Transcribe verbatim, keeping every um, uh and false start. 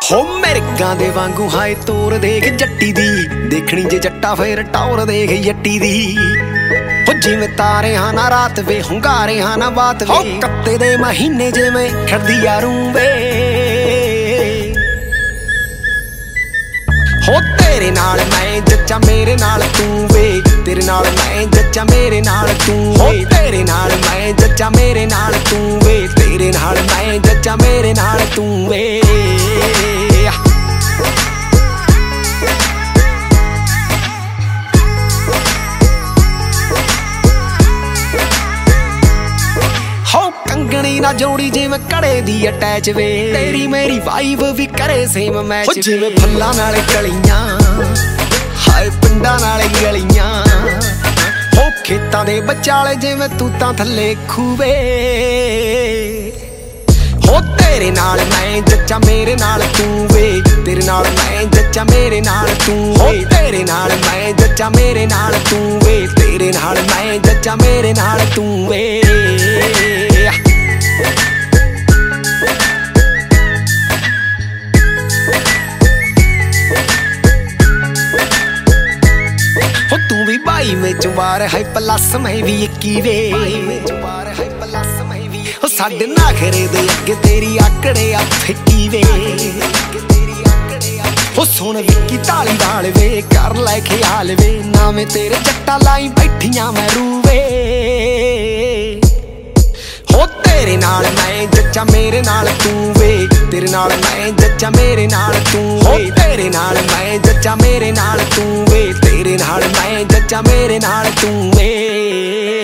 ਹੋ ਮਿਰਗਾਂ ਦੇ ਵਾਂਗੂ ਹਾਏ ਤੋਰ ਦੇਖ ਜੱਟੀ ਦੀ, ਦੇਖਣੀ ਜੇ ਜੱਟਾ ਫੇਰ ਟੌਰ ਦੇਖ ਜੱਟੀ ਦੀ। ਹੋ ਜਿਵੇਂ ਤਾਰੇ ਹਾਂ ਨਾ ਰਾਤ ਵੇ, ਹੁੰਗਾਰੇ ਹਾਂ ਨਾ ਬਾਤ ਵੇ, ਕੱਤੇ ਦੇ ਮਹੀਨੇ ਜਿਵੇਂ ਖੜਦੀ ਆ ਰੂੰ ਵੇ। ਹੋ ਤੇਰੇ ਨਾਲ ਮੈਂ ਜੱਚਾ ਮੇਰੇ ਨਾਲ ਤੂੰ ਵੇ, ਤੇਰੇ ਨਾਲ ਮੈਂ ਜੱਚਾ ਮੇਰੇ ਨਾਲ ਤੂੰ ਵੇ, ਤੇਰੇ ਨਾਲ ਮੈਂ ਜੱਚਾ ਮੇਰੇ ਨਾਲ ਤੂੰ ਵੇ, ਤੇਰੇ ਨਾਲ ਮੈਂ ਜੱਚਾ ਮੇਰੇ ਨਾਲ ਤੂੰ ਵੇ। ਹੋ ਕੰਗਣੀ ਨਾ ਜੋੜੀ ਜਿਵੇਂ ਕੜੇ ਦੀ ਅਟੈਚ ਵੇ, ਤੇਰੀ ਮੇਰੀ ਵਾਈਬ ਵੀ ਕਰੇ ਸੇਮ ਮੈਚ। ਜਿਵੇਂ ਫੁੱਲਾਂ ਨਾਲ ਕਲੀਆਂ ਹਾਏ ਪਿੰਡਾਂ ਨਾਲ ਗਲੀਆਂ, ਹੋ ਖੇਤਾਂ ਦੇ ਵਿਚਾਲੇ ਜਿਵੇਂ ਤੂੰ ਤਾਂ ਥੱਲੇ ਖੂਵੇ। ਹੋ ਤੇਰੇ ਨਾਲ ਮੈਂ ਜੱਚਾ ਮੇਰੇ ਨਾਲ ਤੂੰ ਵੇ, ਤੇਰੇ ਨਾਲ ਮੈਂ ਜੱਚਾ ਮੇਰੇ ਨਾਲ ਤੂੰ ਵੇ, ਤੇਰੇ ਨਾਲ ਮੈਂ ਜੱਚਾ ਮੇਰੇ ਨਾਲ ਤੂੰ ਵੇ, ਤੇਰੇ ਨਾਲ ਮੈਂ ਜੱਚਾ ਮੇਰੇ ਨਾਲ ਤੂੰ ਵੇ। ਹੋ ਤੂੰ ਵੀ ਬਾਈ ਵਿੱਚ ਵਾਰ ਹੈ ਪਲੱਸ ਮੈਂ ਵੀ ਇੱਕੀ ਵੇ, ਹੋ ਸਾਡੇ ਨਾਖਰੇ ਦੇ ਅੱਗੇ ਤੇਰੀ ਆਕੜੇ ਆ ਫਿੱਕੀ ਵੇ। ਹੋ ਸੁਣ ਵਿੱਕੀ ਢਾਲੀ ਵਾਲ ਵੇ, ਕਰ ਲੈ ਖਿਆਲ ਵੇ, ਨਾਵੇਂ ਤੇਰੇ ਜੱਟਾ ਲਾਈ ਬੈਠੀਆਂ ਮੈਂ ਰੂਵੇ। ਹੋ ਤੇਰੇ ਨਾਲ ਮੈਂ ਜੱਚਾ ਮੇਰੇ ਨਾਲ ਤੂੰ ਵੇ, ਤੇਰੇ ਨਾਲ ਮੈਂ ਜੱਚਾ ਮੇਰੇ ਨਾਲ ਤੂੰ ਵੇ, ਤੇਰੇ ਨਾਲ ਮੈਂ ਜੱਚਾ ਮੇਰੇ ਨਾਲ ਤੂੰ ਵੇ, ਤੇਰੇ ਨਾਲ ਮੈਂ ਜੱਚਾ ਮੇਰੇ ਨਾਲ ਤੂੰ ਵੇ।